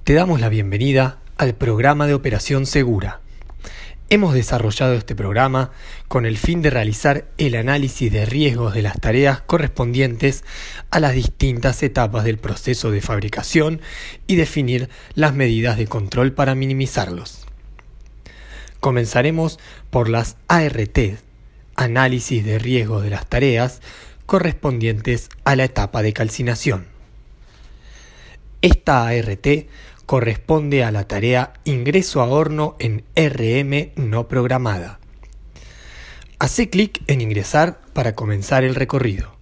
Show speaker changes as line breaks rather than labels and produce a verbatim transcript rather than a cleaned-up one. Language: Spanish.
Te damos la bienvenida al programa de Operación Segura. Hemos desarrollado este programa con el fin de realizar el análisis de riesgos de las tareas correspondientes a las distintas etapas del proceso de fabricación y definir las medidas de control para minimizarlos. Comenzaremos por las A R T, análisis de riesgos de las tareas correspondientes a la etapa de calcinación. Esta A R T corresponde a la tarea ingreso a horno en R M no programada. Hace clic en ingresar para comenzar el recorrido.